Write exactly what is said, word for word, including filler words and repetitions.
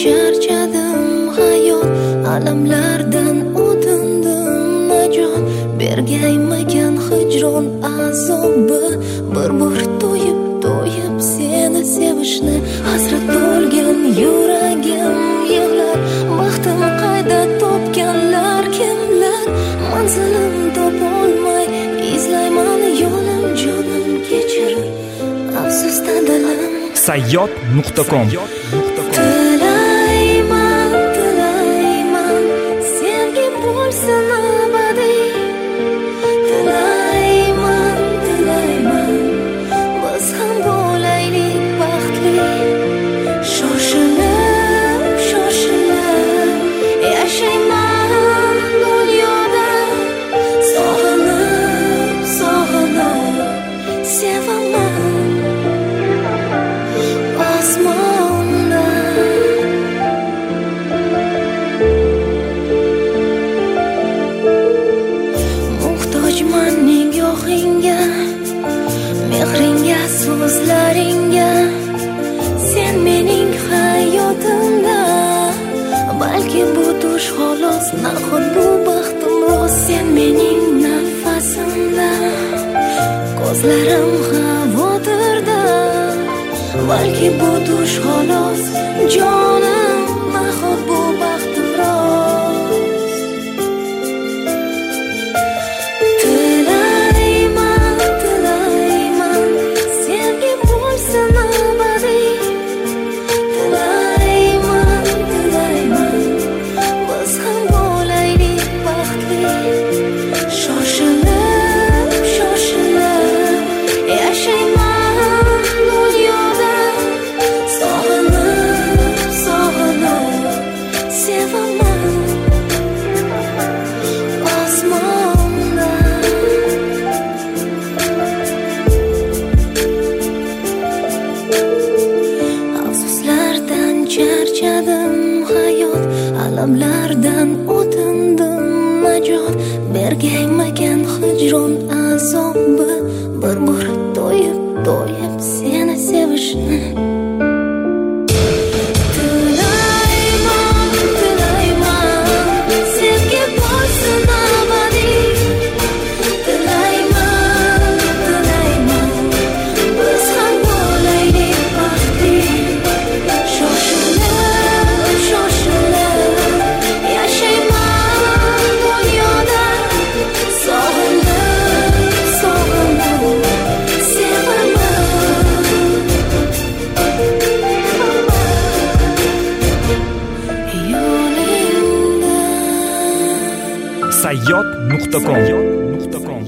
charchadim hayot, alamlardan o'tindim najot. Bergaymagan hijron azobi, bir bor to'yib to'yib seni sevishni. Hasrat bo'lgan yuragim yig'lar, baxtim qayda topganlar kimlar? Manzilim topolmay izlayman yo'lim, jonim kechirib afsusda dilim. sayyod nuqta com Tilayman, tilayman, sevgi bo'lsin abadiy. Tilayman, tilayman, biz ham bo'laylik baxtli. Shoshilib, shoshilib yashayman dunyoda. Sog'inib, sog'inib sevaman osmonda. Muhtojman nigohingga, mehringga, so'zlaringga. Sen mening hayotimda, balki bu tush xolos, nahot bu baxtim rost. Sen mening nafasimda, ko'zlarim xavotirda, balki bu tush xolos. Jonim, nahot bu baxtim rost. Tilayman, tilayman, sevgi bo'lsin abadiy. Tilayman, tilayman, biz ham bo'laylik baxtli. Shoshilib, shoshilib yashayman dunyoda. Sog'inib, sog'inib sevaman osmonda. Afsuslardan charchadim hayot, alamlardan o'tindim najot. Bergaymagan hijron azobi, bir bor to'yib to'yib seni sevishni. Tilayman, tilayman, sevgi bo'lsin abadiy. Tilayman, tilayman, biz ham bo'laylik baxtli. Shoshilib, shoshilib yashayman dunyoda. Sog'inib, sog'inib sevaman. Yo'lingda sayyod nuqta com